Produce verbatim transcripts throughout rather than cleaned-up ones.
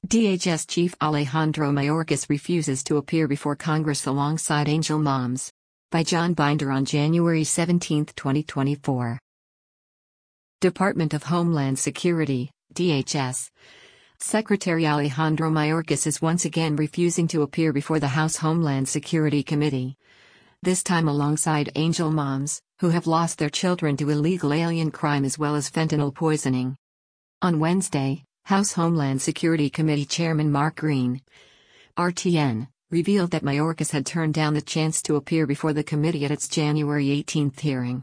D H S Chief Alejandro Mayorkas refuses to appear before Congress alongside Angel Moms. By John Binder on January seventeenth, twenty twenty-four. Department of Homeland Security, D H S. Secretary Alejandro Mayorkas is once again refusing to appear before the House Homeland Security Committee. This time alongside Angel Moms, who have lost their children to illegal alien crime as well as fentanyl poisoning. On Wednesday, House Homeland Security Committee Chairman Mark Green, R T N, revealed that Mayorkas had turned down the chance to appear before the committee at its January eighteenth hearing.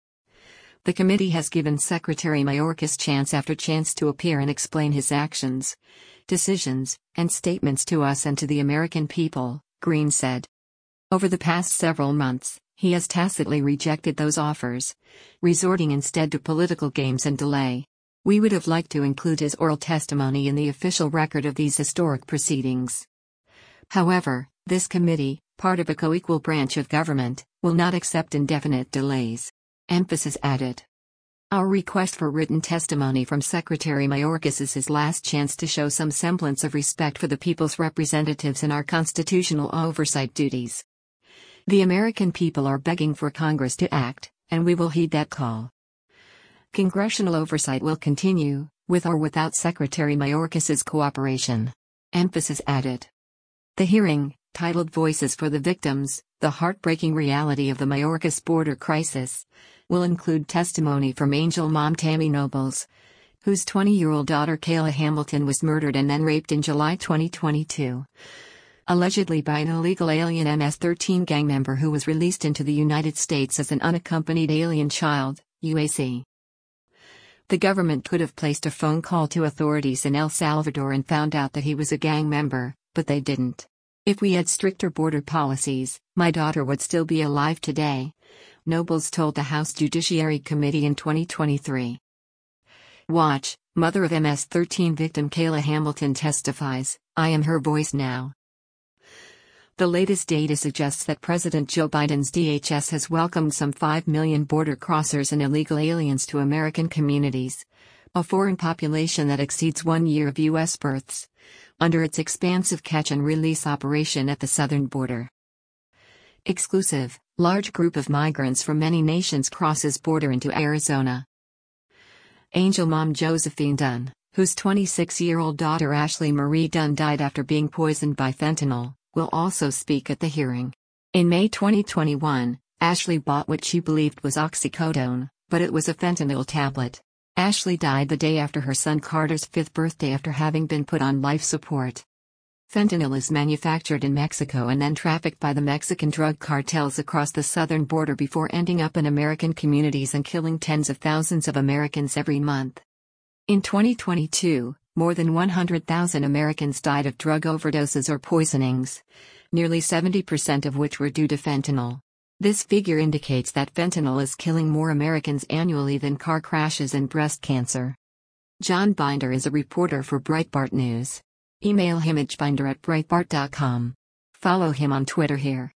The committee has given Secretary Mayorkas chance after chance to appear and explain his actions, decisions, and statements to us and to the American people, Green said. Over the past several months, he has tacitly rejected those offers, resorting instead to political games and delay. We would have liked to include his oral testimony in the official record of these historic proceedings. However, this committee, part of a co-equal branch of government, will not accept indefinite delays. Emphasis added. Our request for written testimony from Secretary Mayorkas is his last chance to show some semblance of respect for the people's representatives in our constitutional oversight duties. The American people are begging for Congress to act, and we will heed that call. Congressional oversight will continue, with or without Secretary Mayorkas's cooperation. Emphasis added. The hearing, titled Voices for the Victims, The Heartbreaking Reality of the Mayorkas Border Crisis, will include testimony from Angel Mom Tammy Nobles, whose twenty-year-old daughter Kayla Hamilton was murdered and then raped in July twenty twenty-two. Allegedly by an illegal alien M S thirteen gang member who was released into the United States as an unaccompanied alien child, U A C. The government could have placed a phone call to authorities in El Salvador and found out that he was a gang member, but they didn't. If we had stricter border policies, my daughter would still be alive today, Nobles told the House Judiciary Committee in twenty twenty-three. Watch, mother of M S thirteen victim Kayla Hamilton testifies, I am her voice now. The latest data suggests that President Joe Biden's D H S has welcomed some five million border crossers and illegal aliens to American communities, a foreign population that exceeds one year of U S births, under its expansive catch-and-release operation at the southern border. Exclusive, large group of migrants from many nations crosses border into Arizona. Angel Mom Josephine Dunn, whose twenty-six-year-old daughter Ashley Marie Dunn died after being poisoned by fentanyl, will also speak at the hearing. In May twenty twenty-one, Ashley bought what she believed was oxycodone, but it was a fentanyl tablet. Ashley died the day after her son Carter's fifth birthday after having been put on life support. Fentanyl is manufactured in Mexico and then trafficked by the Mexican drug cartels across the southern border before ending up in American communities and killing tens of thousands of Americans every month. In twenty twenty-two, more than one hundred thousand Americans died of drug overdoses or poisonings, nearly seventy percent of which were due to fentanyl. This figure indicates that fentanyl is killing more Americans annually than car crashes and breast cancer. John Binder is a reporter for Breitbart News. Email him at binder at breitbart dot com. Follow him on Twitter here.